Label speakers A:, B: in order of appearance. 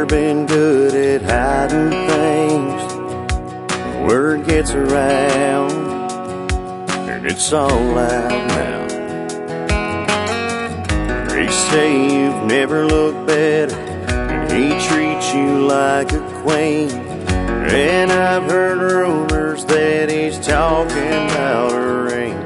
A: never been good at hiding things. Word gets around, and it's all out now. They say you've never looked better, and he treats you like a queen. And I've heard rumors that he's talking about a ring.